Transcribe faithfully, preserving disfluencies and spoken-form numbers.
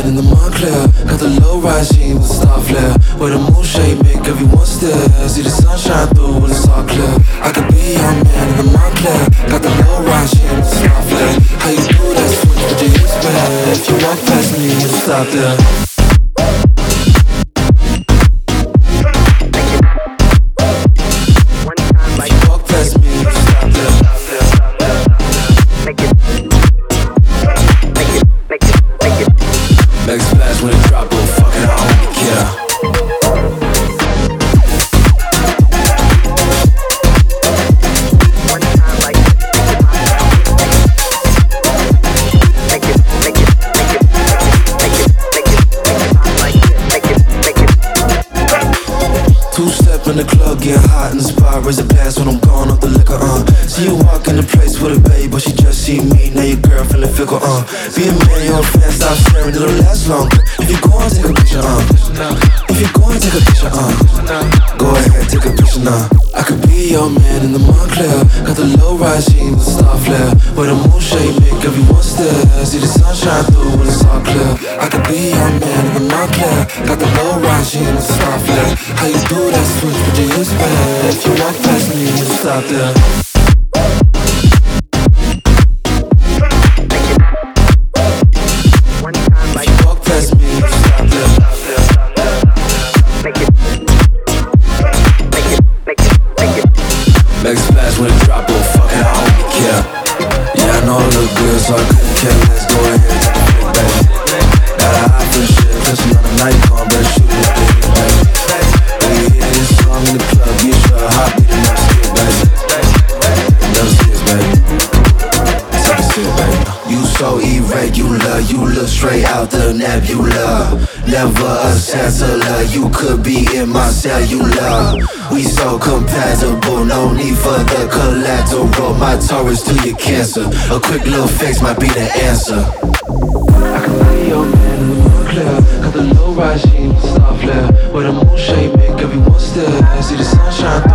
man in the Montclair. Got the low rise jeans with star flare. Where the moon shade make everyone stare. See the sunshine through when it's all clear. I could be your man in the Montclair. Got the low rise jeans with star flare. How you do that switch with your hips, man? If you walk past me, you stop there. Make splash when it drop, oh fuck it, I don't really care. One time like it, make it, make it, make it, make it, make it, make it, make it, make it, make it. Two step in the club, getting hot in the spot, raise the glass when I'm gone off the liquor, uh. See you walk in the place with a babe, but she just see me, now your girl feeling fickle, uh. Be a man, you're a fan, stop staring, it'll last longer. If you go and take a picture, uh. If you go and take a picture, uh. Go ahead, take a picture now. I could be your man in the Montclair. Got the low rise jeans with star flare. Where the moon shade make everyone stare. See the sunshine through when it's all clear. I could be your man in the Montclair. Got the low rise jeans with star flare. How you do that switch with your hips, man? If you walk past me, you stop there. Make splash when it drop, oh fuck it, I don't really care. Yeah, I know I look good, so I couldn't care. Let's go ahead, take a flick, baby. Got a eye for shit, cause another night gone, better shoot it up, baby. When you hear this song in the club, get your heartbeat and never skip, baby. Never skip, baby. Take a sip, baby. You so irregular, you look straight out the nebula. Never a settler, you could be in my cellular. We so compatible, no need for the collateral. My Taurus to your Cancer, a quick little fix might be the answer. I can be your man in the Montclair. Got the low rise jeans with star flare. Where the moon shade make everyone stare. See the sunshine